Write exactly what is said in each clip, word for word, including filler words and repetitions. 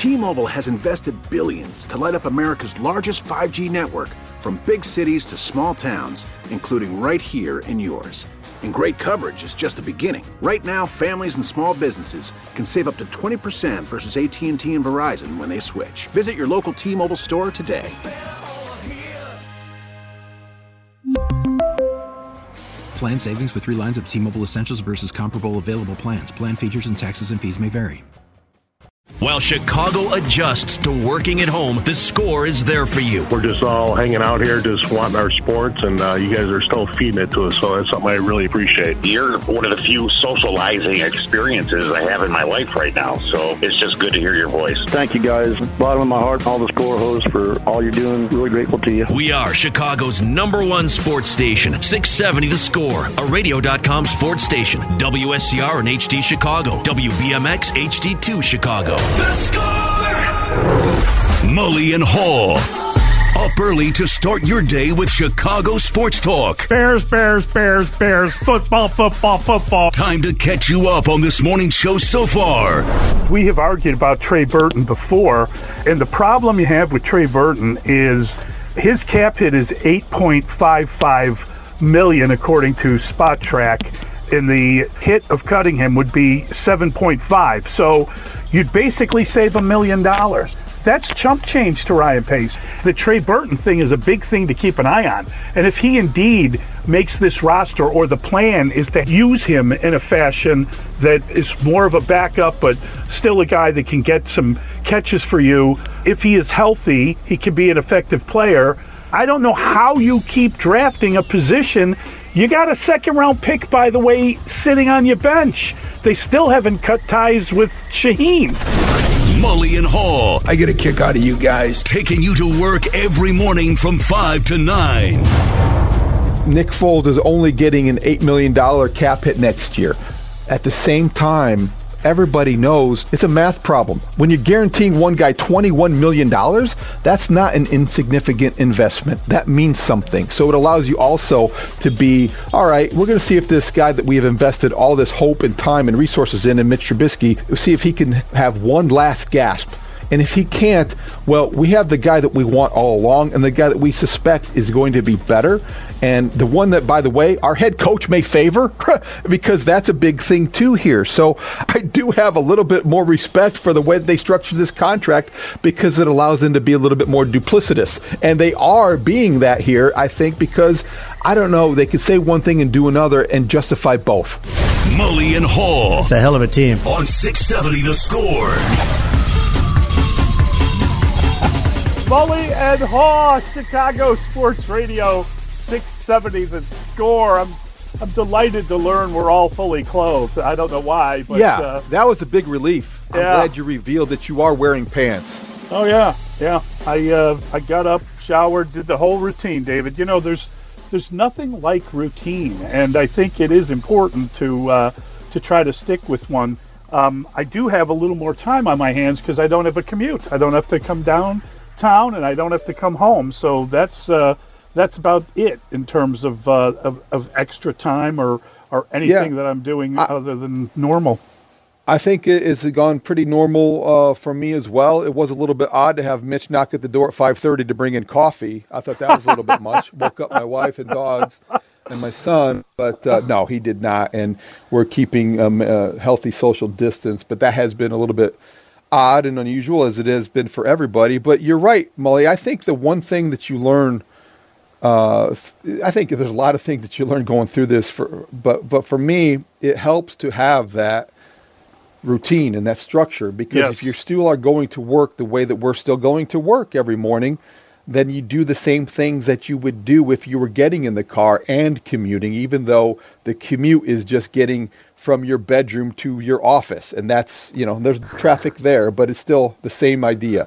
T-Mobile has invested billions to light up America's largest five G network, from big cities to small towns, including right here in yours. And great coverage is just the beginning. Right now, families and small businesses can save up to twenty percent versus A T and T and Verizon when they switch. Visit your local T-Mobile store today. Plan savings with three lines of T-Mobile Essentials versus comparable available plans. Plan features and taxes and fees may vary. While Chicago adjusts to working at home, the Score is there for you. We're just all hanging out here, just wanting our sports, and uh, you guys are still feeding it to us, so that's something I really appreciate. You're one of the few socializing experiences I have in my life right now, so it's just good to hear your voice. Thank you, guys. Bottom of my heart, all the Score hosts, for all you're doing. Really grateful to you. We are Chicago's number one sports station, six seventy The Score, a radio dot com sports station, W S C R and H D Chicago, W B M X H D two Chicago. The Score! Mully and Hall. Up early to start your day with Chicago Sports Talk. Bears, Bears, Bears, Bears, football, football, football. Time to catch you up on this morning's show so far. We have argued about Trey Burton before, and the problem you have with Trey Burton is his cap hit is eight point five five million dollars according to Spot Track, and the hit of cutting him would be seven point five. So you'd basically save a million dollars. That's chump change to Ryan Pace. The Trey Burton thing is a big thing to keep an eye on. And if he indeed makes this roster, or the plan is to use him in a fashion that is more of a backup, but still a guy that can get some catches for you, if he is healthy, he can be an effective player. I don't know how you keep drafting a position. You got a second round pick, by the way, sitting on your bench. They still haven't cut ties with Shaheen. Mully and Hall. I get a kick out of you guys. Taking you to work every morning from five to nine. Nick Foles is only getting an eight million dollars cap hit next year. At the same time, everybody knows it's a math problem. When you're guaranteeing one guy twenty-one million dollars, that's not an insignificant investment. That means something. So it allows you also to be, all right, we're going to see if this guy that we have invested all this hope and time and resources in, in Mitch Trubisky, see if he can have one last gasp. And if he can't, well, we have the guy that we want all along, and the guy that we suspect is going to be better. And the one that, by the way, our head coach may favor, because that's a big thing too here. So I do have a little bit more respect for the way that they structured this contract, because it allows them to be a little bit more duplicitous. And they are being that here, I think, because, I don't know, they could say one thing and do another and justify both. Mully and Hall. It's a hell of a team. On six seventy The Score. Mully and Haw, Chicago Sports Radio, six seventy The Score. I'm I'm delighted to learn we're all fully clothed. I don't know why, but yeah, uh, that was a big relief. I'm yeah. glad you revealed that you are wearing pants. Oh yeah, yeah. I uh, I got up, showered, did the whole routine, David. You know, there's there's nothing like routine, and I think it is important to uh, to try to stick with one. Um, I do have a little more time on my hands because I don't have a commute. I don't have to come down town, and I don't have to come home, so that's uh, that's about it in terms of uh, of, of extra time or or anything yeah. that I'm doing I, other than normal. I think it has gone pretty normal uh, for me as well. It was a little bit odd to have Mitch knock at the door at five thirty to bring in coffee. I thought that was a little bit much. Woke up my wife and dogs and my son, but uh, no, he did not, and we're keeping um, a healthy social distance, but that has been a little bit odd and unusual, as it has been for everybody. But you're right, Mully. I think the one thing that you learn, uh, I think there's a lot of things that you learn going through this, for, but but for me, it helps to have that routine and that structure, because yes. if you still are going to work the way that we're still going to work every morning, then you do the same things that you would do if you were getting in the car and commuting, even though the commute is just getting from your bedroom to your office. And that's, you know, there's traffic there, but it's still the same idea.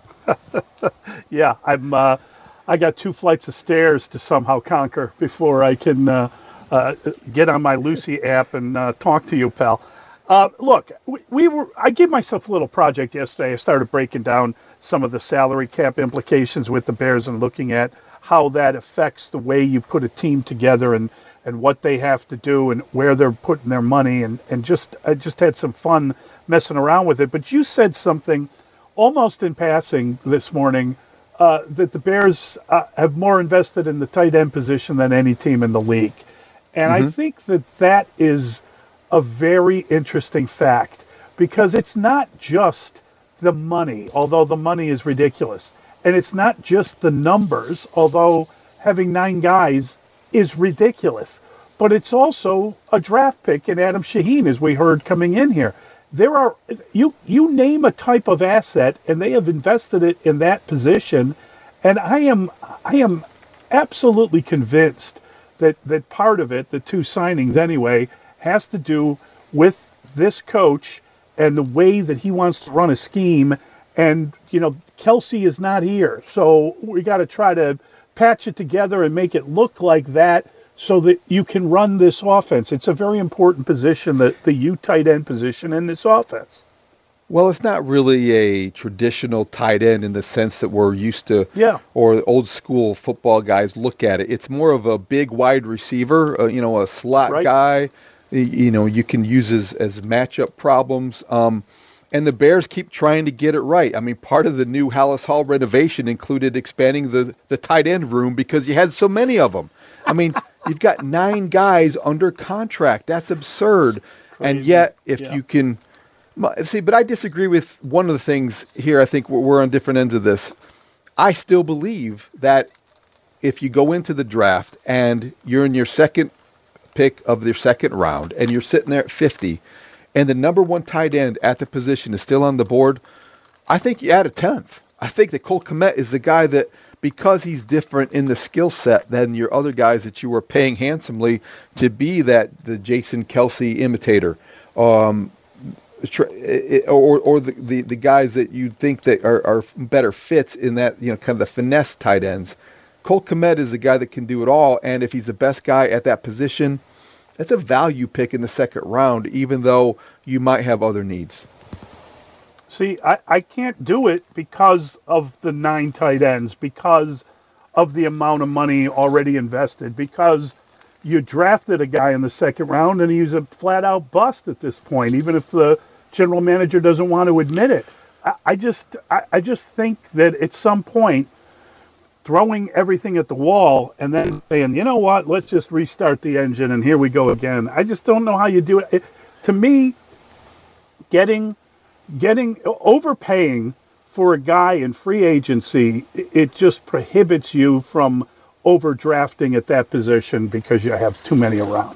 yeah, I'm, uh, I got two flights of stairs to somehow conquer before I can uh, uh, get on my Lucy app and uh, talk to you, pal. Uh, look, we, we were, I gave myself a little project yesterday. I started breaking down some of the salary cap implications with the Bears and looking at how that affects the way you put a team together and, and what they have to do and where they're putting their money. And, and just I just had some fun messing around with it. But you said something almost in passing this morning uh, that the Bears uh, have more invested in the tight end position than any team in the league. And mm-hmm. I think that that is a very interesting fact, because it's not just the money, although the money is ridiculous. And it's not just the numbers, although having nine guys is ridiculous. But it's also a draft pick in Adam Shaheen, as we heard coming in here. There are you you name a type of asset, and they have invested it in that position. And I am I am absolutely convinced that, that part of it, the two signings anyway, has to do with this coach and the way that he wants to run a scheme. And, you know, Kelsey is not here, so we got to try to patch it together and make it look like that so that you can run this offense. It's a very important position, the, the U tight end position in this offense. Well, it's not really a traditional tight end in the sense that we're used to, yeah. or old school football guys look at it. It's more of a big wide receiver, uh, you know, a slot right. guy. You know, you can use as, as matchup problems. Um, and the Bears keep trying to get it right. I mean, part of the new Hallis Hall renovation included expanding the, the tight end room because you had so many of them. I mean, you've got nine guys under contract. That's absurd. Crazy. And yet, if yeah. you can see, but I disagree with one of the things here. I think we're, we're on different ends of this. I still believe that if you go into the draft and you're in your second pick of their second round and you're sitting there at fifty and the number one tight end at the position is still on the board, I think you add a tenth. I think that Cole Kmet is the guy that, because he's different in the skill set than your other guys that you were paying handsomely to be that the Jason Kelsey imitator, um, or or the, the, the guys that you think that are, are better fits in that, you know, kind of the finesse tight ends. Cole Kmet is the guy that can do it all, and if he's the best guy at that position, that's a value pick in the second round, even though you might have other needs. See, I, I can't do it because of the nine tight ends, because of the amount of money already invested, because you drafted a guy in the second round and he's a flat-out bust at this point, even if the general manager doesn't want to admit it. I, I just I, I just think that at some point, throwing everything at the wall and then saying, you know what, let's just restart the engine and here we go again. I just don't know how you do it. it to me, getting getting overpaying for a guy in free agency, it just prohibits you from overdrafting at that position because you have too many around.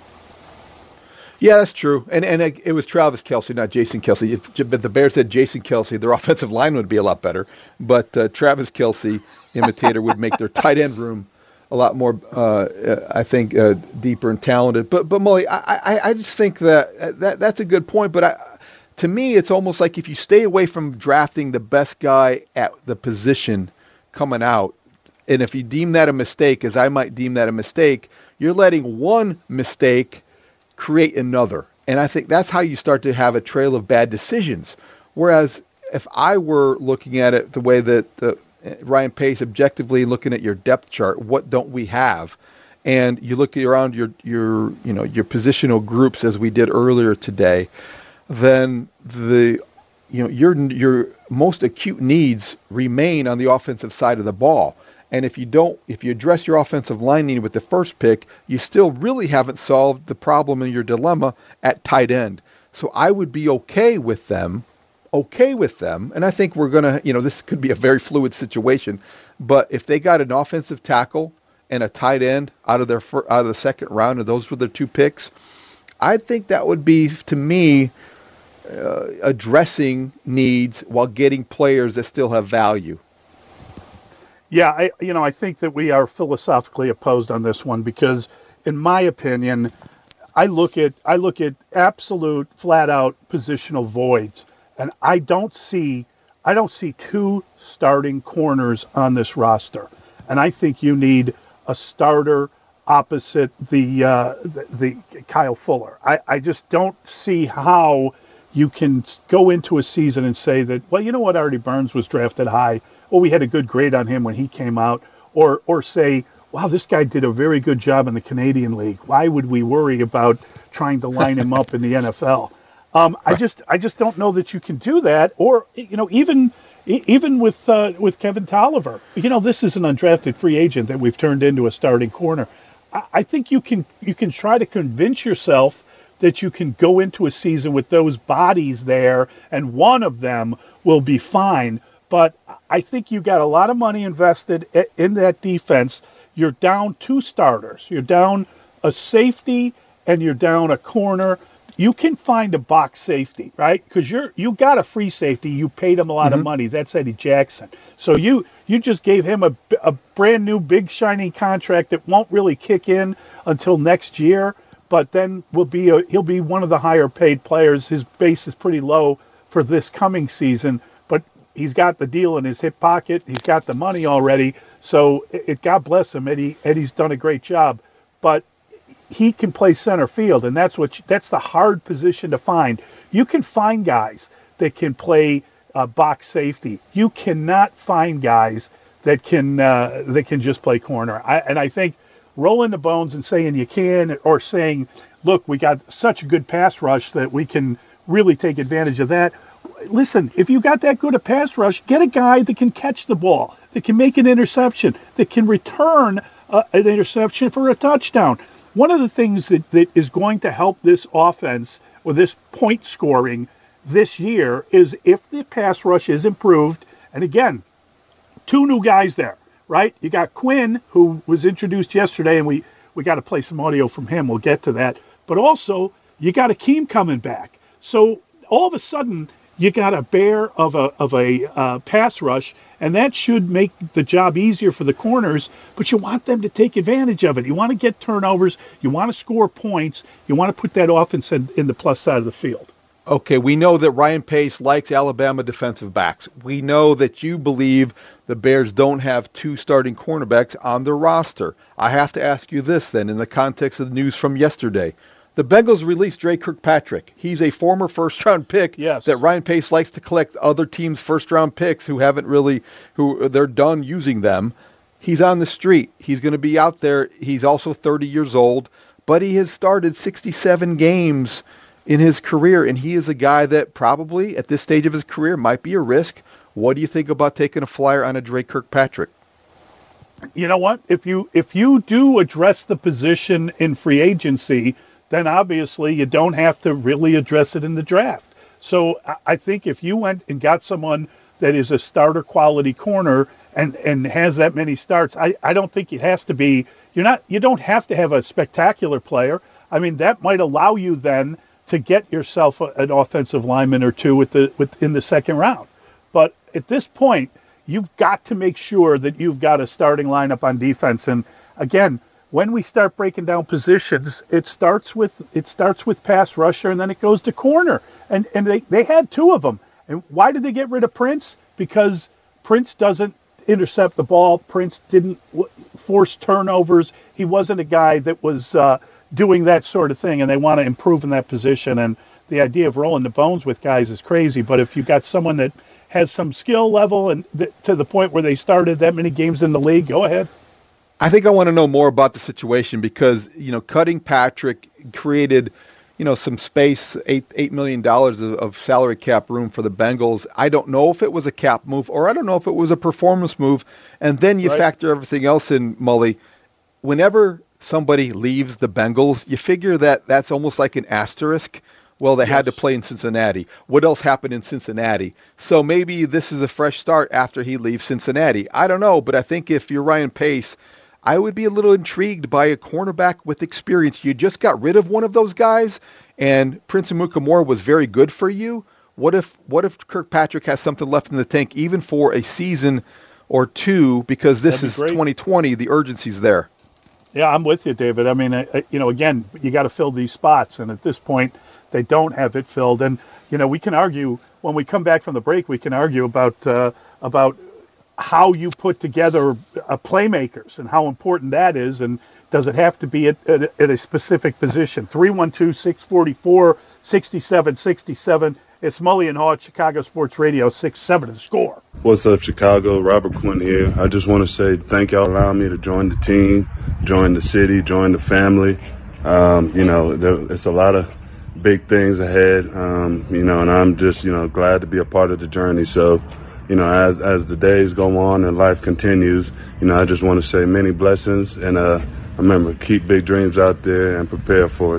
Yeah, that's true. And and it was Travis Kelsey, not Jason Kelsey. If but the Bears said Jason Kelsey, their offensive line would be a lot better. But uh, Travis Kelsey imitator would make their tight end room a lot more, uh, I think, uh, deeper and talented. But but Molly, I, I I just think that that that's a good point. But I, to me, it's almost like if you stay away from drafting the best guy at the position coming out, and if you deem that a mistake, as I might deem that a mistake, you're letting one mistake create another. And I think that's how you start to have a trail of bad decisions. Whereas if I were looking at it the way that uh, Ryan Pace objectively looking at your depth chart, what don't we have? And you look around your your you know your positional groups as we did earlier today, then the you know your your most acute needs remain on the offensive side of the ball. And if you don't, if you address your offensive line need with the first pick, you still really haven't solved the problem in your dilemma at tight end. So I would be okay with them, okay with them. And I think we're going to, you know, this could be a very fluid situation. But if they got an offensive tackle and a tight end out of their out of the second round, and those were their two picks, I think that would be, to me, uh, addressing needs while getting players that still have value. Yeah, I, you know, I think that we are philosophically opposed on this one because, in my opinion, I look at I look at absolute, flat-out positional voids, and I don't see I don't see two starting corners on this roster, and I think you need a starter opposite the uh, the, the Kyle Fuller. I, I just don't see how you can go into a season and say that, well, you know what, Artie Burns was drafted high. Well, we had a good grade on him when he came out, or or say, wow, this guy did a very good job in the Canadian League. Why would we worry about trying to line him up in the N F L? Um, I just I just don't know that you can do that. Or, you know, even e- even with uh, with Kevin Tolliver, you know, this is an undrafted free agent that we've turned into a starting corner. I, I think you can you can try to convince yourself that you can go into a season with those bodies there, and one of them will be fine. But I think you got a lot of money invested in that defense. You're down two starters. You're down a safety and you're down a corner. You can find a box safety, right? Because you're you got a free safety. You paid him a lot mm-hmm. of money. That's Eddie Jackson. So you you just gave him a, a brand new big shiny contract that won't really kick in until next year. But then will be a, he'll be one of the higher paid players. His base is pretty low for this coming season, but he's got the deal in his hip pocket. He's got the money already. So it, it God bless him. Eddie Eddie's done a great job, but he can play center field, and that's what you, that's the hard position to find. You can find guys that can play uh, box safety. You cannot find guys that can uh, that can just play corner. I, and I think rolling the bones and saying you can, or saying, look, we got such a good pass rush that we can really take advantage of that. Listen, if you got that good a pass rush, get a guy that can catch the ball, that can make an interception, that can return uh, an interception for a touchdown. One of the things that, that is going to help this offense or this point scoring this year is if the pass rush is improved. And again, two new guys there, right? You got Quinn, who was introduced yesterday, and we, we got to play some audio from him. We'll get to that. But also, you got Akeem coming back. So all of a sudden, you got a bear of a of a uh, pass rush, and that should make the job easier for the corners, but you want them to take advantage of it. You want to get turnovers. You want to score points. You want to put that offense in, in the plus side of the field. Okay, we know that Ryan Pace likes Alabama defensive backs. We know that you believe the Bears don't have two starting cornerbacks on their roster. I have to ask you this then, in the context of the news from yesterday. The Bengals released Dre Kirkpatrick. He's a former first-round pick yes. that Ryan Pace likes to collect other teams' first-round picks who haven't really, who they're done using them. He's on the street. He's going to be out there. He's also thirty years old, but he has started sixty-seven games in his career, and he is a guy that probably at this stage of his career might be a risk. What do you think about taking a flyer on a Dre Kirkpatrick? You know what? If you if you do address the position in free agency, then obviously you don't have to really address it in the draft. So I think if you went and got someone that is a starter quality corner and, and has that many starts, I, I don't think it has to be, you're not, you don't have to have a spectacular player. I mean, that might allow you then to get yourself a, an offensive lineman or two with the, with, in the second round. But at this point, you've got to make sure that you've got a starting lineup on defense. And again, when we start breaking down positions, it starts with it starts with pass rusher, and then it goes to corner. And and they, they had two of them. And why did they get rid of Prince? Because Prince doesn't intercept the ball. Prince didn't force turnovers. He wasn't a guy that was uh, doing that sort of thing, and they want to improve in that position. And the idea of rolling the bones with guys is crazy. But if you've got someone that has some skill level and th- to the point where they started that many games in the league, go ahead. I think I want to know more about the situation because, you know, cutting Patrick created, you know, some space, eight eight million dollars of, of salary cap room for the Bengals. I don't know if it was a cap move or I don't know if it was a performance move. And then you right. factor everything else in, Mully. Whenever somebody leaves the Bengals, you figure that that's almost like an asterisk. Well, they yes. had to play in Cincinnati. What else happened in Cincinnati? So maybe this is a fresh start after he leaves Cincinnati. I don't know, but I think if you're Ryan Pace, I would be a little intrigued by a cornerback with experience. You just got rid of one of those guys, and Prince Amukamara was very good for you. What if what if Kirkpatrick has something left in the tank, even for a season or two, because this That'd is be great. twenty twenty, the urgency's there. Yeah, I'm with you, David. I mean, I, you know, again, you got to fill these spots, and at this point, they don't have it filled. And, you know, we can argue, when we come back from the break, we can argue about uh, about how you put together uh, playmakers and how important that is, and does it have to be at, at, at a specific position? three one two, six four four, six seven six seven. It's Mully and Haw at Chicago Sports Radio, six seven The Score. What's up, Chicago? Robert Quinn here. I just want to say thank y'all for allowing me to join the team, join the city, join the family. Um, you know, there, it's a lot of big things ahead, um, you know, and I'm just, you know, glad to be a part of the journey. So, you know, as as the days go on and life continues, you know, I just want to say many blessings. And uh, remember, keep big dreams out there and prepare for it.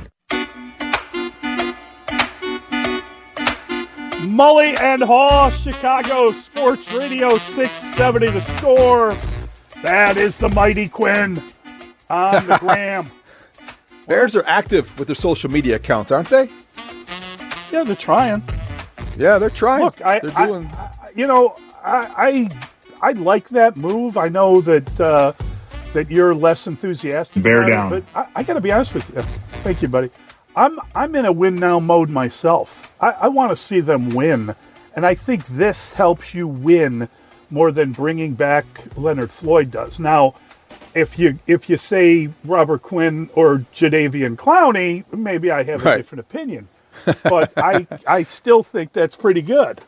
Mully and Haw, Chicago Sports Radio six seventy The Score. That is the mighty Quinn on the gram. Bears are active with their social media accounts, aren't they? Yeah, they're trying. Yeah, they're trying. Look, I, they're I, doing... I you know, I, I I like that move. I know that uh, that you're less enthusiastic. Bear about down. It, but I, I got to be honest with you. Thank you, buddy. I'm I'm in a win now mode myself. I, I want to see them win, and I think this helps you win more than bringing back Leonard Floyd does. Now, if you if you say Robert Quinn or Jadeveon Clowney, maybe I have a right. different opinion. But I I still think that's pretty good.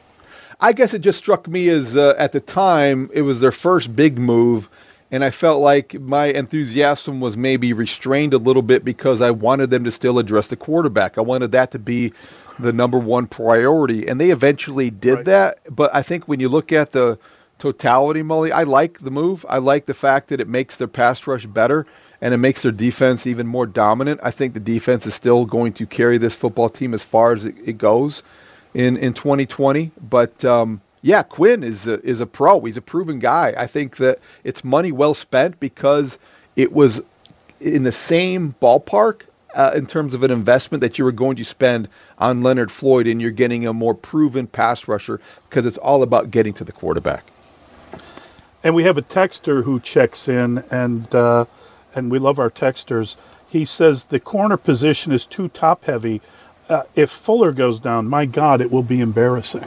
I guess it just struck me as uh, at the time it was their first big move, and I felt like my enthusiasm was maybe restrained a little bit because I wanted them to still address the quarterback. I wanted that to be the number one priority, and they eventually did right. that. But I think when you look at the totality, Mully, I like the move. I like the fact that it makes their pass rush better, and it makes their defense even more dominant. I think the defense is still going to carry this football team as far as it, it goes in, in twenty twenty. But, um, yeah, Quinn is a, is a pro. He's a proven guy. I think that it's money well spent because it was in the same ballpark uh, in terms of an investment that you were going to spend on Leonard Floyd, and you're getting a more proven pass rusher because it's all about getting to the quarterback. And we have a texter who checks in, and uh, and we love our texters. He says the corner position is too top-heavy. Uh, if Fuller goes down, my God, it will be embarrassing.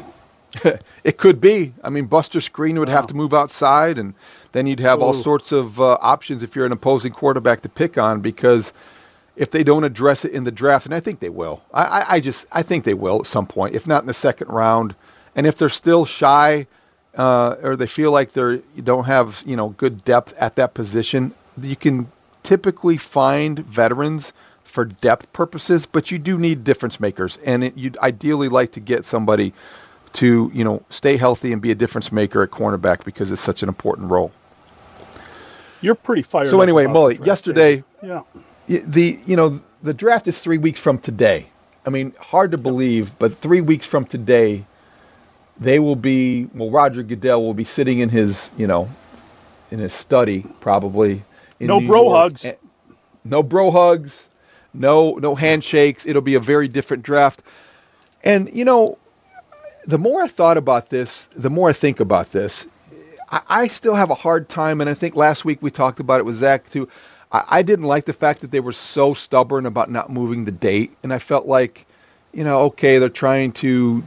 It could be. I mean, Buster Skrine would wow. have to move outside, and then you'd have Ooh. all sorts of uh, options if you're an opposing quarterback to pick on, because if they don't address it in the draft, and I think they will, I, I, I just I think they will at some point, if not in the second round, and if they're still shy uh, or they feel like they're you don't have you know good depth at that position, you can typically find veterans for depth purposes, but you do need difference makers, and it, you'd ideally like to get somebody to you know stay healthy and be a difference maker at cornerback because it's such an important role. You're pretty fired. So up anyway, Mully, yesterday, yeah, the you know the draft is three weeks from today. I mean, hard to believe, but three weeks from today, they will be well. Roger Goodell will be sitting in his you know in his study probably. In no New bro York. hugs. No bro hugs. No no handshakes. It'll be a very different draft. And you know, the more I thought about this, the more I think about this. I, I still have a hard time, and I think last week we talked about it with Zach too. I, I didn't like the fact that they were so stubborn about not moving the date, and I felt like, you know, okay, they're trying to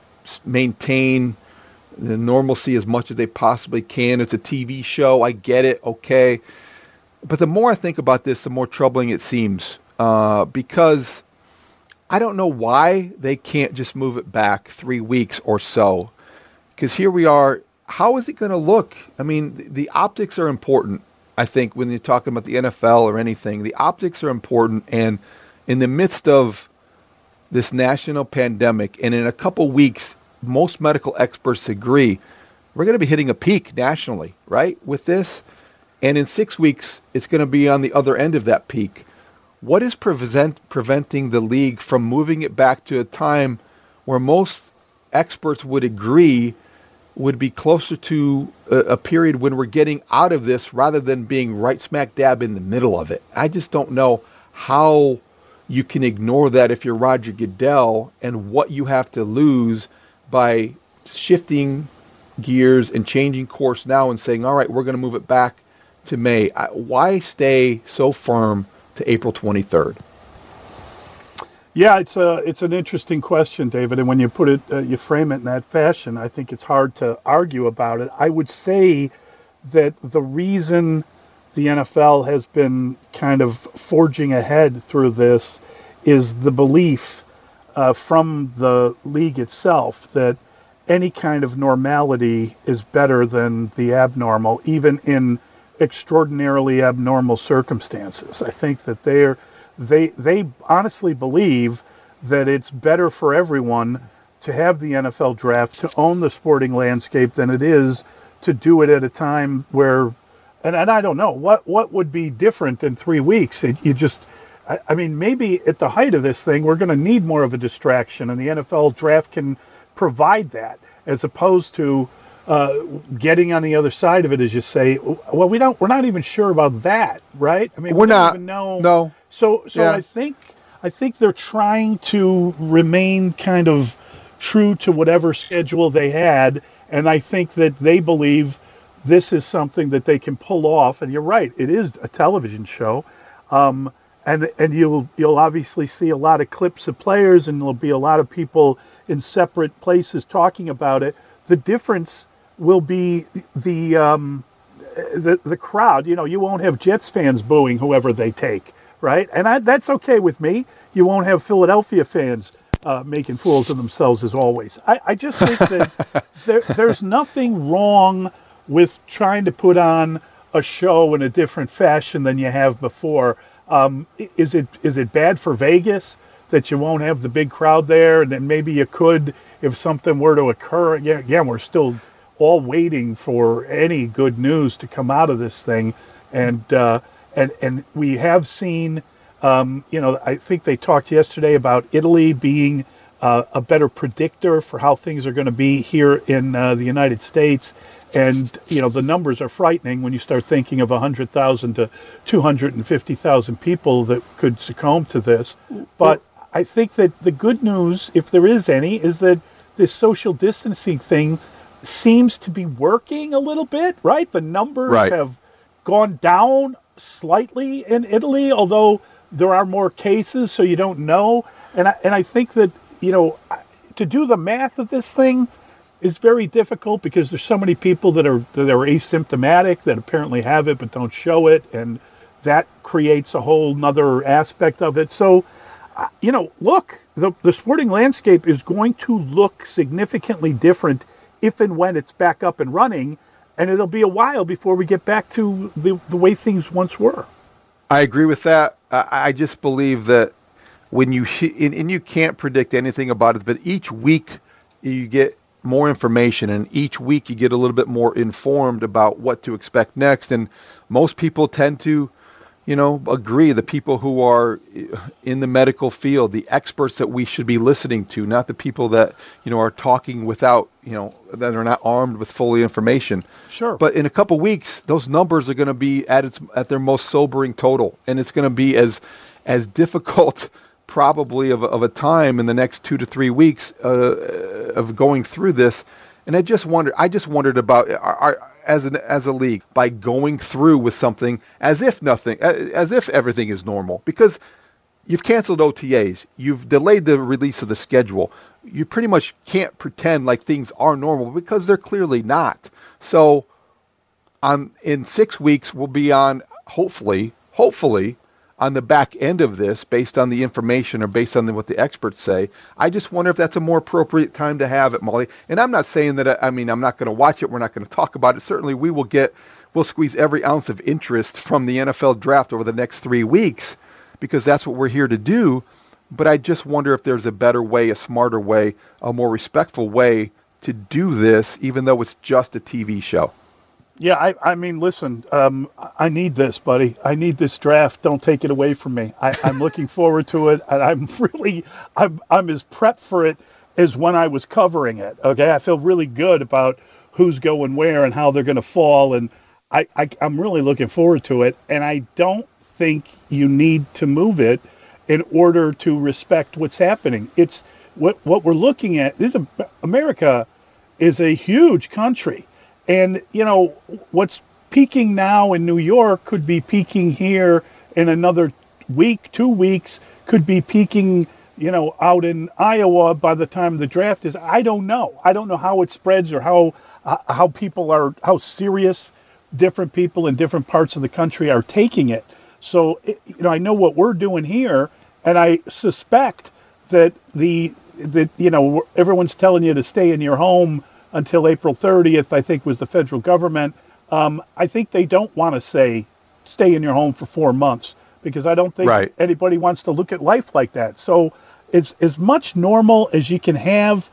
maintain the normalcy as much as they possibly can. It's a T V show. I get it. Okay. But the more I think about this, the more troubling it seems, uh, because I don't know why they can't just move it back three weeks or so. Because here we are. How is it going to look? I mean, the, the optics are important, I think, when you're talking about the N F L or anything. The optics are important. And in the midst of this national pandemic, and in a couple weeks, most medical experts agree, we're going to be hitting a peak nationally, right, with this. And in six weeks, it's going to be on the other end of that peak. What is prevent, preventing the league from moving it back to a time where most experts would agree would be closer to a, a period when we're getting out of this rather than being right smack dab in the middle of it? I just don't know how you can ignore that if you're Roger Goodell, and what you have to lose by shifting gears and changing course now and saying, all right, we're going to move it back to May. Why stay so firm to April twenty-third? Yeah, it's a it's an interesting question, David. And when you put it, uh, you frame it in that fashion, I think it's hard to argue about it. I would say that the reason the N F L has been kind of forging ahead through this is the belief uh, from the league itself that any kind of normality is better than the abnormal, even in extraordinarily abnormal circumstances. I think that they're they they honestly believe that it's better for everyone to have the N F L draft, to own the sporting landscape, than it is to do it at a time where, and, and I don't know, what, what would be different in three weeks? It, you just, I, I mean, maybe at the height of this thing, we're going to need more of a distraction, and the N F L draft can provide that, as opposed to uh, getting on the other side of it, as you say. Well, we don't, we're not even sure about that, right? I mean, we're we don't not. Even know. No. So, so yeah. I think, I think they're trying to remain kind of true to whatever schedule they had, and I think that they believe this is something that they can pull off. And you're right, it is a television show, um, and and you'll you'll obviously see a lot of clips of players, and there'll be a lot of people in separate places talking about it. The difference will be the um, the the crowd. You know, you won't have Jets fans booing whoever they take, right? And I, that's okay with me. You won't have Philadelphia fans uh, making fools of themselves, as always. I, I just think that there, there's nothing wrong with trying to put on a show in a different fashion than you have before. Um, is it is it bad for Vegas that you won't have the big crowd there, and then maybe you could if something were to occur? Yeah, again, we're still all waiting for any good news to come out of this thing, and uh, and and we have seen. Um, you know, I think they talked yesterday about Italy being uh, a better predictor for how things are going to be here in uh, the United States. And, you know, the numbers are frightening when you start thinking of one hundred thousand to two hundred fifty thousand people that could succumb to this. But I think that the good news, if there is any, is that this social distancing thing seems to be working a little bit, right? The numbers right. have gone down slightly in Italy, although there are more cases, so you don't know. And I, and I think that, you know, to do the math of this thing is very difficult because there's so many people that are that are asymptomatic that apparently have it but don't show it, and that creates a whole nother aspect of it. So, uh, you know, look, the, the sporting landscape is going to look significantly different if and when it's back up and running, and it'll be a while before we get back to the, the way things once were. I agree with that. I just believe that when you and, and you can't predict anything about it, but each week you get more information, and each week you get a little bit more informed about what to expect next. And most people tend to, you know, agree. The people who are in the medical field, the experts that we should be listening to, not the people that, you know, are talking without, you know, that are not armed with full information. Sure. But in a couple weeks, those numbers are going to be at its at their most sobering total, and it's going to be as as difficult probably of a, of a time in the next two to three weeks uh, of going through this. And I just wondered, I just wondered about our, our, as an as a league, by going through with something as if nothing, as if everything is normal, because you've canceled O T As, you've delayed the release of the schedule. You pretty much can't pretend like things are normal because they're clearly not. So on in six weeks, we'll be on, hopefully, hopefully, on the back end of this, based on the information or based on the, what the experts say. I just wonder if that's a more appropriate time to have it, Molly. And I'm not saying that, I mean, I'm not going to watch it. We're not going to talk about it. Certainly we will get, we'll squeeze every ounce of interest from the N F L draft over the next three weeks because that's what we're here to do. But I just wonder if there's a better way, a smarter way, a more respectful way to do this, even though it's just a T V show. Yeah, I, I mean, listen, um, I need this, buddy. I need this draft. Don't take it away from me. I, I'm looking forward to it, and I'm really, I'm, I'm as prepped for it as when I was covering it. Okay, I feel really good about who's going where and how they're going to fall, and I, I, I'm really looking forward to it. And I don't think you need to move it in order to respect what's happening. It's what what we're looking at. This is a, America is a huge country. And, you know, what's peaking now in New York could be peaking here in another week, two weeks, could be peaking, you know, out in Iowa by the time the draft is. I don't know. I don't know how it spreads or how uh, how people are, how serious different people in different parts of the country are taking it. So, it, you know, I know what we're doing here, and I suspect that the, that, you know, everyone's telling you to stay in your home until April thirtieth, I think, was the federal government. Um, I think they don't want to say, stay in your home for four months, because I don't think right. anybody wants to look at life like that. So it's as much normal as you can have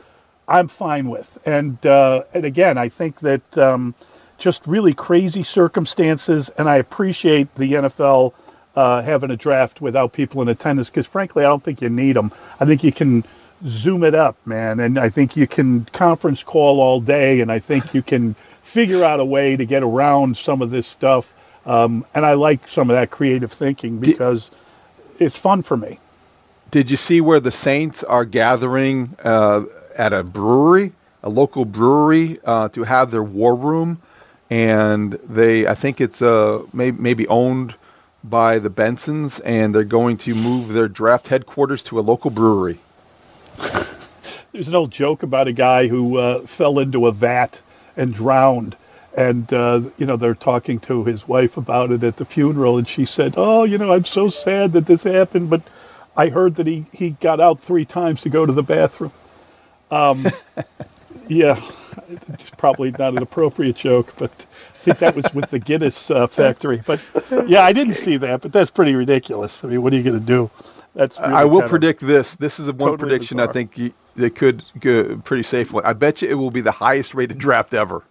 I'm fine with. And uh, and again, I think that um, just really crazy circumstances, and I appreciate the N F L uh, having a draft without people in attendance, because frankly, I don't think you need them. I think you can zoom it up, man, and I think you can conference call all day, and I think you can figure out a way to get around some of this stuff. Um, and I like some of that creative thinking because it's fun for me. Did you see where the Saints are gathering uh, at a brewery, a local brewery, uh, to have their war room? And they, I think it's uh, may, maybe owned by the Bensons, and they're going to move their draft headquarters to a local brewery. There's an old joke about a guy who uh, fell into a vat and drowned. And, uh, you know, they're talking to his wife about it at the funeral, and she said, oh, you know, I'm so sad that this happened, but I heard that he, he got out three times to go to the bathroom. Um, yeah, it's probably not an appropriate joke, but I think that was with the Guinness uh, factory. But, yeah, I didn't see that, but that's pretty ridiculous. I mean, what are you going to do? That's really I will predict this. This is a one totally prediction bizarre. I think you, they could go pretty safely. I bet you it will be the highest rated draft ever.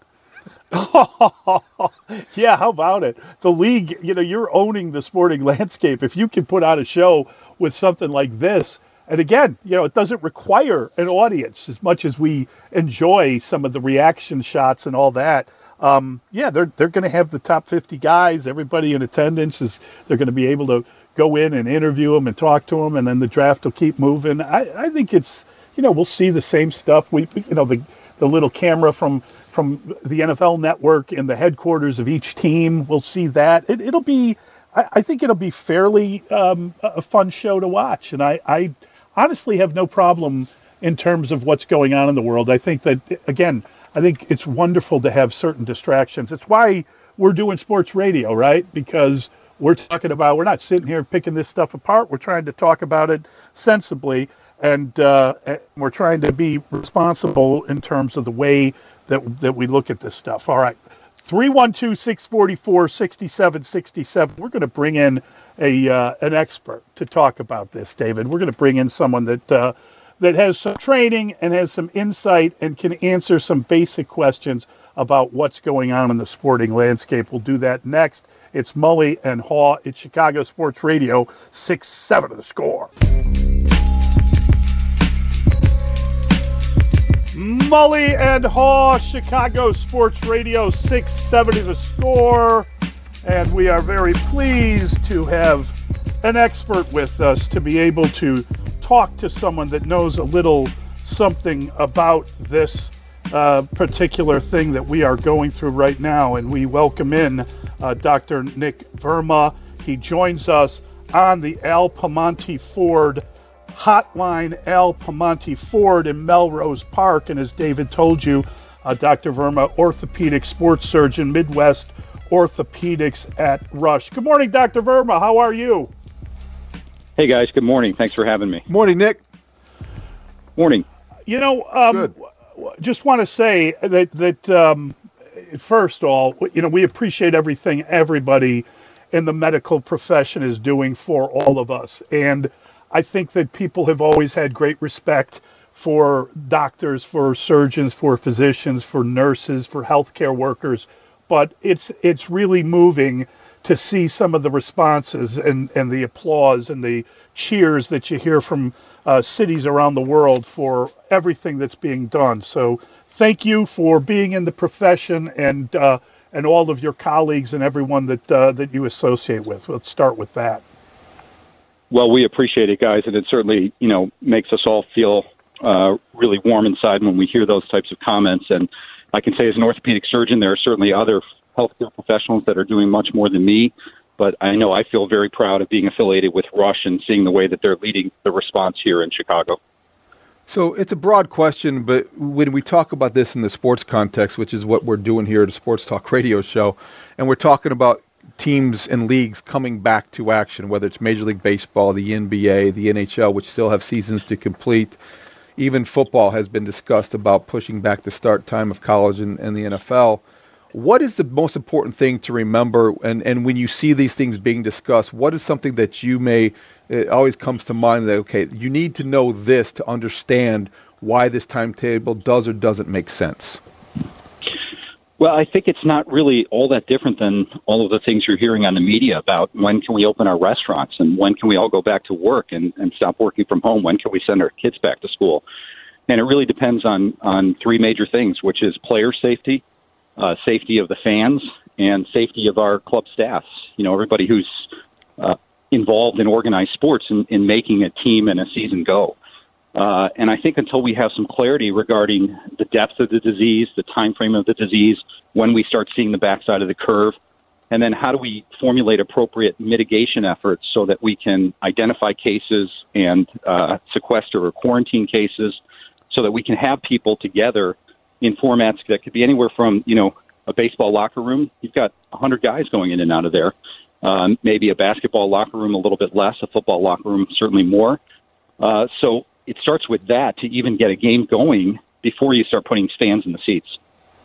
Yeah, how about it? The league, you know, you're owning the sporting landscape. If you can put out a show with something like this, and again, you know, it doesn't require an audience as much as we enjoy some of the reaction shots and all that. Um, yeah, they're they're going to have the top fifty guys. Everybody in attendance is they're going to be able to go in and interview them and talk to them, and then the draft will keep moving. I, I think it's, you know, we'll see the same stuff. We, you know, the the little camera from from the N F L Network in the headquarters of each team. We'll see that. It, it'll be, I, I think it'll be fairly um, a fun show to watch. And I, I honestly have no problem in terms of what's going on in the world. I think that, again, I think it's wonderful to have certain distractions. It's why we're doing sports radio, right? Because we're talking about, we're not sitting here picking this stuff apart. We're trying to talk about it sensibly. And uh, we're trying to be responsible in terms of the way that that we look at this stuff. All right, three one two, six four four, six seven six seven. We're going to bring in a uh, an expert to talk about this, David. We're going to bring in someone that uh, that has some training and has some insight and can answer some basic questions about what's going on in the sporting landscape. We'll do that next. It's Mully and Haugh. It's Chicago Sports Radio, six seven of the Score. Mully and Haugh, Chicago Sports Radio, six seventy The Score. And we are very pleased to have an expert with us to be able to talk to someone that knows a little something about this uh, particular thing that we are going through right now. And we welcome in uh, Doctor Nick Verma. He joins us on the Al Piemonte Ford Hotline, Al Piemonte Ford in Melrose Park. And as David told you, uh, Doctor Verma, orthopedic sports surgeon, Midwest Orthopedics at Rush. Good morning, Doctor Verma. How are you? Hey, guys. Good morning. Thanks for having me. Morning, Nick. Morning. You know, um, Good. just want to say that, that um, first of all, you know, we appreciate everything everybody in the medical profession is doing for all of us. And I think that people have always had great respect for doctors, for surgeons, for physicians, for nurses, for healthcare workers. But it's it's really moving to see some of the responses and, and the applause and the cheers that you hear from uh, cities around the world for everything that's being done. So thank you for being in the profession and uh, and all of your colleagues and everyone that uh, that you associate with. Let's start with that. Well, we appreciate it, guys, and it certainly, you know, makes us all feel uh, really warm inside when we hear those types of comments. And I can say as an orthopedic surgeon, there are certainly other healthcare professionals that are doing much more than me, but I know I feel very proud of being affiliated with Rush and seeing the way that they're leading the response here in Chicago. So it's a broad question, but when we talk about this in the sports context, which is what we're doing here at a Sports Talk radio show, and we're talking about teams and leagues coming back to action, whether it's Major League Baseball, the N B A, the N H L, which still have seasons to complete. Even football has been discussed about pushing back the start time of college and, and the N F L. What is the most important thing to remember? And, and when you see these things being discussed, what is something that you may, it always comes to mind that, okay, you need to know this to understand why this timetable does or doesn't make sense? Well, I think it's not really all that different than all of the things you're hearing on the media about when can we open our restaurants and when can we all go back to work and, and stop working from home? When can we send our kids back to school? And it really depends on, on three major things, which is player safety, uh, safety of the fans, and safety of our club staffs. You know, everybody who's uh, involved in organized sports in, in making a team and a season go. Uh, and I think until we have some clarity regarding the depth of the disease, the time frame of the disease, when we start seeing the backside of the curve, and then how do we formulate appropriate mitigation efforts so that we can identify cases and uh, sequester or quarantine cases so that we can have people together in formats that could be anywhere from, you know, a baseball locker room. You've got one hundred guys going in and out of there. Um, maybe a basketball locker room a little bit less, a football locker room certainly more. Uh, so it starts with that to even get a game going before you start putting fans in the seats.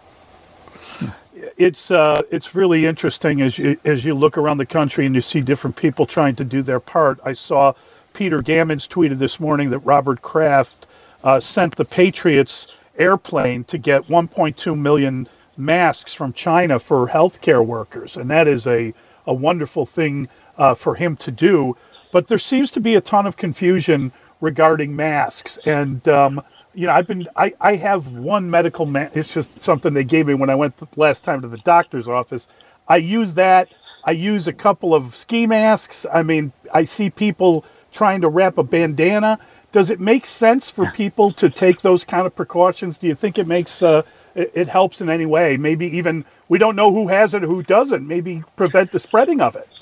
It's uh, it's really interesting as you as you look around the country and you see different people trying to do their part. I saw Peter Gammons tweeted this morning that Robert Kraft uh, sent the Patriots airplane to get one point two million masks from China for healthcare workers, and that is a a wonderful thing uh, for him to do. But there seems to be a ton of confusion regarding masks, and um, you know, I've been I, I have one medical mask. It's just something they gave me when I went the last time to the doctor's office. I use that. I use a couple of ski masks. I mean, I see people trying to wrap a bandana. Does it make sense for people to take those kind of precautions? Do you think it makes uh, it, it helps in any way? Maybe even we don't know who has it or who doesn't. Maybe prevent the spreading of it.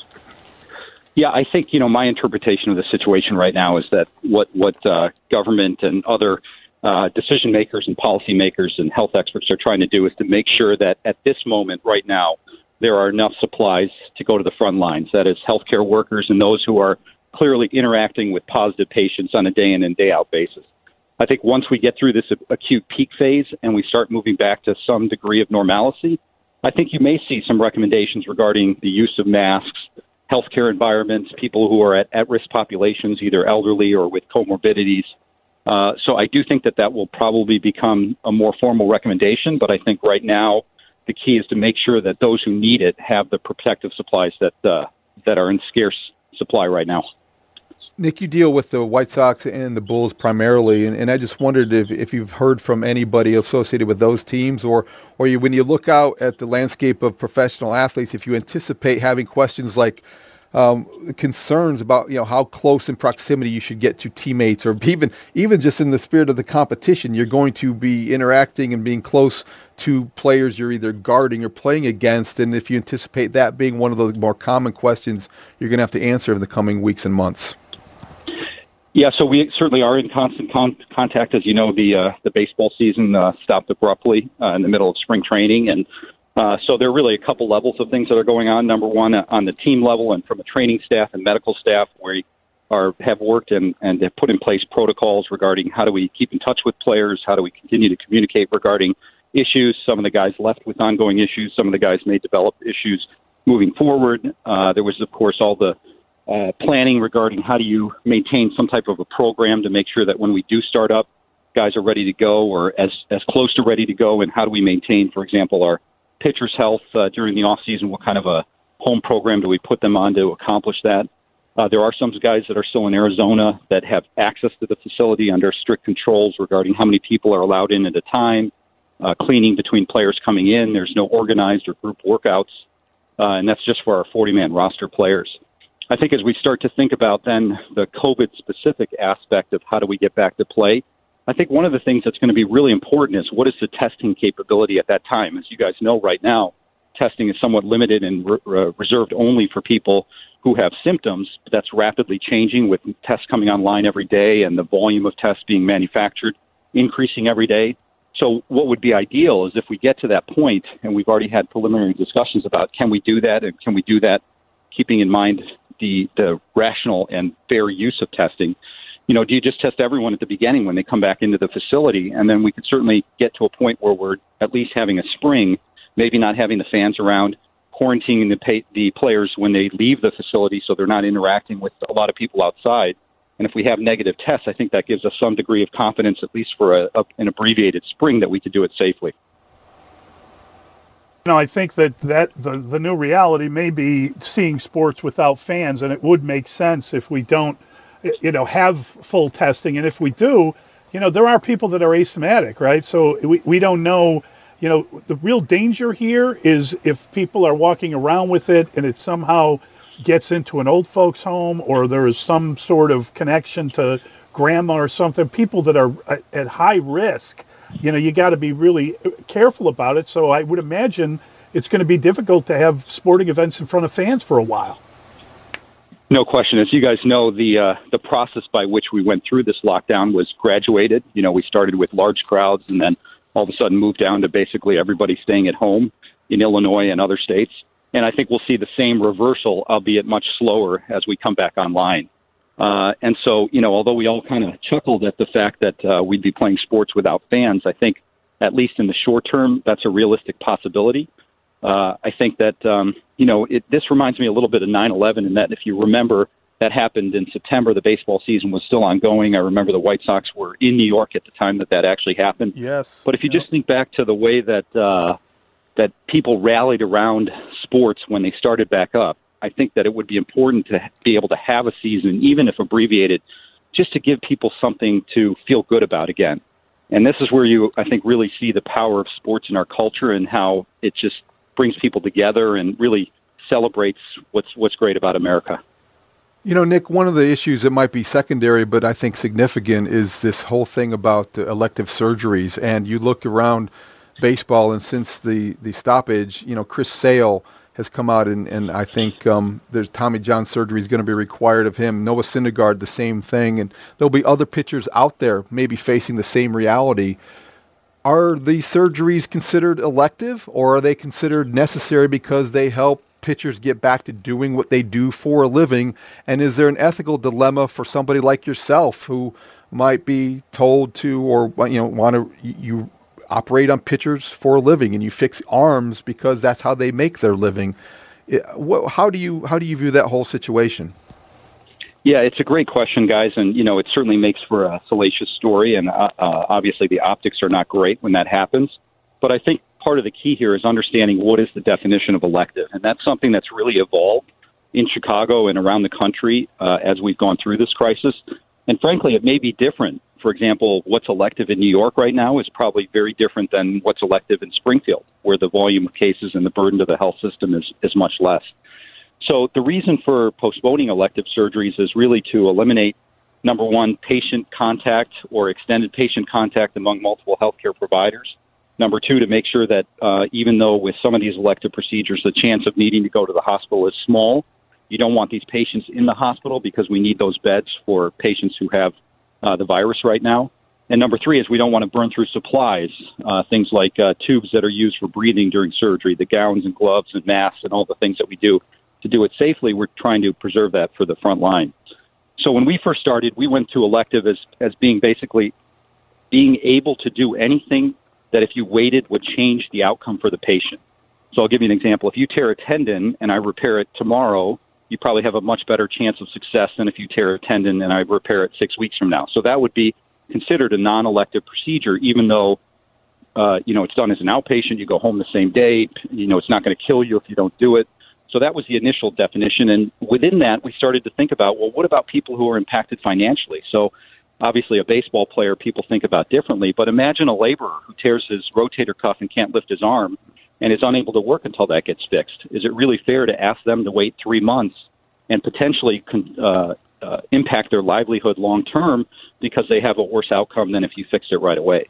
Yeah, I think, you know, my interpretation of the situation right now is that what, what uh, government and other uh, decision makers and policy makers and health experts are trying to do is to make sure that at this moment right now, there are enough supplies to go to the front lines. That is healthcare workers and those who are clearly interacting with positive patients on a day in and day out basis. I think once we get through this acute peak phase and we start moving back to some degree of normalcy, I think you may see some recommendations regarding the use of masks, healthcare environments, people who are at at-risk populations, either elderly or with comorbidities. Uh, so I do think that that will probably become a more formal recommendation, but I think right now the key is to make sure that those who need it have the protective supplies that uh, that are in scarce supply right now. Nick, you deal with the White Sox and the Bulls primarily, and, and I just wondered if, if you've heard from anybody associated with those teams, or or you, when you look out at the landscape of professional athletes, if you anticipate having questions like um, concerns about, you know, how close in proximity you should get to teammates, or even even just in the spirit of the competition, you're going to be interacting and being close to players you're either guarding or playing against, and if you anticipate that being one of the more common questions you're going to have to answer in the coming weeks and months. Yeah, so we certainly are in constant con- contact. As you know, the uh, the baseball season uh, stopped abruptly uh, in the middle of spring training, and uh, so there are really a couple levels of things that are going on. Number one, uh, on the team level and from a training staff and medical staff, we are have worked and, and have put in place protocols regarding how do we keep in touch with players, how do we continue to communicate regarding issues. Some of the guys left with ongoing issues. Some of the guys may develop issues moving forward. Uh, there was, of course, all the Uh, planning regarding how do you maintain some type of a program to make sure that when we do start up, guys are ready to go or as, as close to ready to go, and how do we maintain, for example, our pitchers' health uh, during the off-season? What kind of a home program do we put them on to accomplish that? Uh, there are some guys that are still in Arizona that have access to the facility under strict controls regarding how many people are allowed in at a time, uh, cleaning between players coming in. There's no organized or group workouts, uh, and that's just for our forty-man roster players. I think as we start to think about then the COVID-specific aspect of how do we get back to play, I think one of the things that's going to be really important is what is the testing capability at that time. As you guys know right now, testing is somewhat limited and re- reserved only for people who have symptoms. But that's rapidly changing with tests coming online every day and the volume of tests being manufactured increasing every day. So what would be ideal is if we get to that point, and we've already had preliminary discussions about can we do that, and can we do that keeping in mind the, the rational and fair use of testing. You know, do you just test everyone at the beginning when they come back into the facility? And then we could certainly get to a point where we're at least having a spring, maybe not having the fans around, quarantining the, pay, the players when they leave the facility so they're not interacting with a lot of people outside, And if we have negative tests, I think that gives us some degree of confidence, at least for a, a, an abbreviated spring, that we could do it safely. You know, I think that, that the, the new reality may be seeing sports without fans, and it would make sense if we don't, you know, have full testing. And if we do, you know, there are people that are asymptomatic, right? So we, we don't know, you know, the real danger here is if people are walking around with it and it somehow gets into an old folks home, or there is some sort of connection to grandma or something, people that are at high risk, you know, you got to be really careful about it. So I would imagine it's going to be difficult to have sporting events in front of fans for a while. No question. As you guys know, the uh, the process by which we went through this lockdown was graduated. You know, we started with large crowds and then all of a sudden moved down to basically everybody staying at home in Illinois and other states. And I think we'll see the same reversal, albeit much slower, as we come back online. Uh, and so, you know, although we all kind of chuckled at the fact that uh, we'd be playing sports without fans, I think at least in the short term, that's a realistic possibility. Uh, I think that, um, you know, it, this reminds me a little bit of nine eleven, in that if you remember, that happened in September. The baseball season was still ongoing. I remember the White Sox were in New York at the time that that actually happened. Yes. But if you yep. just think back to the way that uh, that people rallied around sports when they started back up, I think that it would be important to be able to have a season, even if abbreviated, just to give people something to feel good about again. And this is where you, I think, really see the power of sports in our culture and how it just brings people together and really celebrates what's what's great about America. You know, Nick, one of the issues that might be secondary, but I think significant, is this whole thing about uh, elective surgeries. And you look around baseball, and since the, the stoppage, you know, Chris Sale has come out, and, and I think um, there's Tommy John surgery is going to be required of him. Noah Syndergaard, the same thing. And there'll be other pitchers out there maybe facing the same reality. Are these surgeries considered elective, or are they considered necessary because they help pitchers get back to doing what they do for a living? And is there an ethical dilemma for somebody like yourself who might be told to, or you know, want to you operate on pitchers for a living and you fix arms because that's how they make their living? How do you how do you view that whole situation? Yeah, it's a great question, guys, and you know it certainly makes for a salacious story, and uh, uh, obviously the optics are not great when that happens. But I think part of the key here is understanding what is the definition of elective, and that's something that's really evolved in Chicago and around the country uh, as we've gone through this crisis. And frankly, it may be different. For example, what's elective in New York right now is probably very different than what's elective in Springfield, where the volume of cases and the burden to the health system is, is much less. So the reason for postponing elective surgeries is really to eliminate, number one, patient contact or extended patient contact among multiple healthcare providers. Number two, to make sure that uh, even though with some of these elective procedures, the chance of needing to go to the hospital is small, you don't want these patients in the hospital because we need those beds for patients who have uh, the virus right now. And number three is we don't want to burn through supplies, uh, things like uh, tubes that are used for breathing during surgery, the gowns and gloves and masks and all the things that we do. To do it safely, we're trying to preserve that for the front line. So when we first started, we went to elective as, as being basically being able to do anything that if you waited would change the outcome for the patient. So I'll give you an example. If you tear a tendon and I repair it tomorrow, you probably have a much better chance of success than if you tear a tendon and I repair it six weeks from now. So that would be considered a non-elective procedure, even though, uh, you know, it's done as an outpatient. You go home the same day. You know, it's not going to kill you if you don't do it. So that was the initial definition. And within that, we started to think about, well, what about people who are impacted financially? So obviously a baseball player, people think about differently. But imagine a laborer who tears his rotator cuff and can't lift his arm and is unable to work until that gets fixed. Is it really fair to ask them to wait three months and potentially uh, uh, impact their livelihood long term because they have a worse outcome than if you fixed it right away?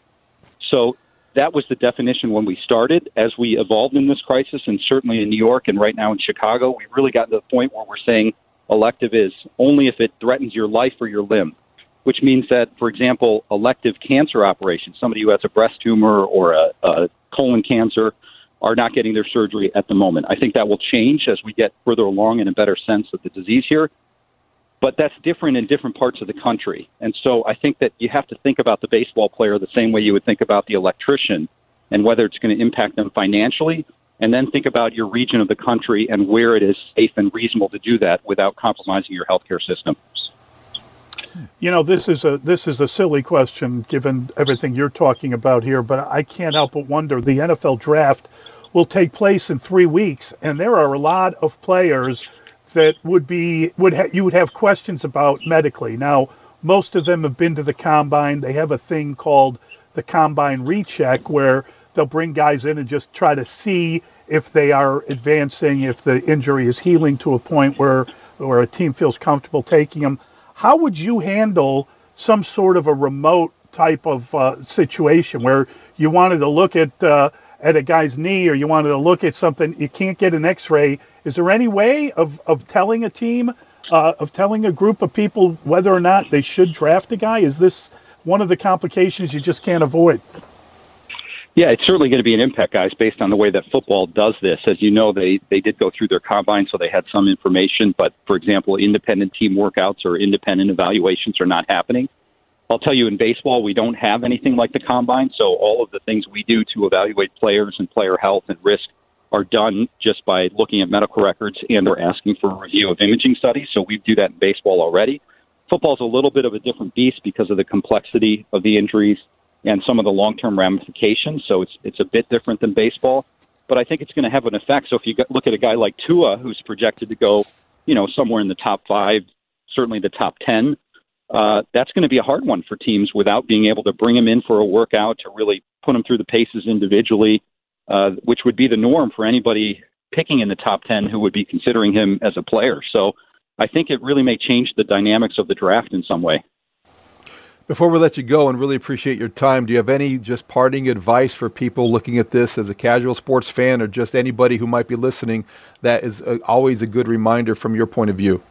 So that was the definition when we started. As we evolved in this crisis, and certainly in New York and right now in Chicago, we've really gotten to the point where we're saying elective is only if it threatens your life or your limb, which means that, for example, elective cancer operations, somebody who has a breast tumor or a, a colon cancer, are not getting their surgery at the moment. I think that will change as we get further along in a better sense of the disease here. But that's different in different parts of the country. And so I think that you have to think about the baseball player the same way you would think about the electrician and whether it's going to impact them financially, and then think about your region of the country and where it is safe and reasonable to do that without compromising your healthcare system. You know, this is a this is a silly question given everything you're talking about here, but I can't help but wonder. The N F L draft will take place in three weeks, and there are a lot of players that would be would ha- you would have questions about medically. Now, most of them have been to the combine. They have a thing called the combine recheck where they'll bring guys in and just try to see if they are advancing, if the injury is healing to a point where where a team feels comfortable taking them. How would you handle some sort of a remote type of uh, situation where you wanted to look at uh, at a guy's knee, or you wanted to look at something, you can't get an X-ray? Is there any way of, of telling a team, uh, of telling a group of people whether or not they should draft a guy? Is this one of the complications you just can't avoid? Yeah, it's certainly going to be an impact, guys, based on the way that football does this. As you know, they, they did go through their combine, so they had some information. But, for example, independent team workouts or independent evaluations are not happening. I'll tell you, in baseball, we don't have anything like the combine, so all of the things we do to evaluate players and player health and risk are done just by looking at medical records and or asking for a review of imaging studies. So we do that in baseball already. Football is a little bit of a different beast because of the complexity of the injuries and some of the long-term ramifications. So it's it's a bit different than baseball, but I think it's going to have an effect. So if you look at a guy like Tua, who's projected to go, you know, somewhere in the top five, certainly the top ten, uh, that's going to be a hard one for teams without being able to bring him in for a workout to really put him through the paces individually, uh, which would be the norm for anybody picking in the top ten who would be considering him as a player. So I think it really may change the dynamics of the draft in some way. Before we let you go, and really appreciate your time, do you have any just parting advice for people looking at this as a casual sports fan, or just anybody who might be listening that is a, always a good reminder from your point of view?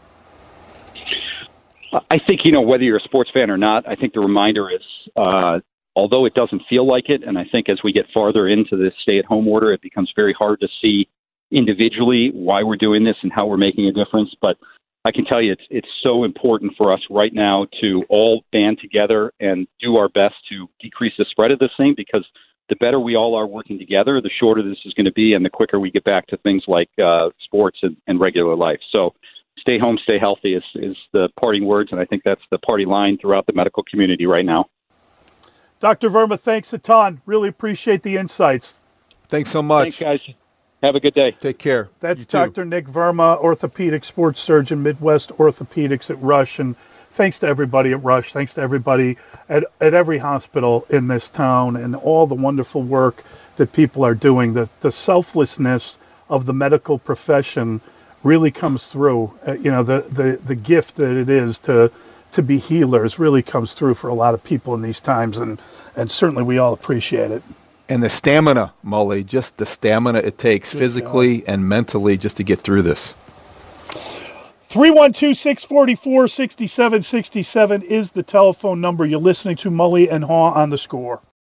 I think, you know, whether you're a sports fan or not, I think the reminder is, uh, although it doesn't feel like it, and I think as we get farther into this stay-at-home order, it becomes very hard to see individually why we're doing this and how we're making a difference. But I can tell you it's it's so important for us right now to all band together and do our best to decrease the spread of this thing, because the better we all are working together, the shorter this is going to be and the quicker we get back to things like uh, sports and, and regular life. So stay home, stay healthy is, is the parting words, and I think that's the party line throughout the medical community right now. Doctor Verma, thanks a ton. Really appreciate the insights. Thanks so much. Thanks, guys. Have a good day. Take care. That's Doctor Nick Verma, orthopedic sports surgeon, Midwest Orthopedics at Rush. And thanks to everybody at Rush. Thanks to everybody at, at every hospital in this town and all the wonderful work that people are doing. The, the selflessness of the medical profession really comes through. Uh, you know, the, the, the gift that it is to to be healers really comes through for a lot of people in these times. And, and certainly we all appreciate it. And the stamina, Mully, just the stamina it takes Good physically job. and mentally just to get through this. three one two, six four four, six seven six seven is the telephone number. You're listening to Mully and Haw on The Score.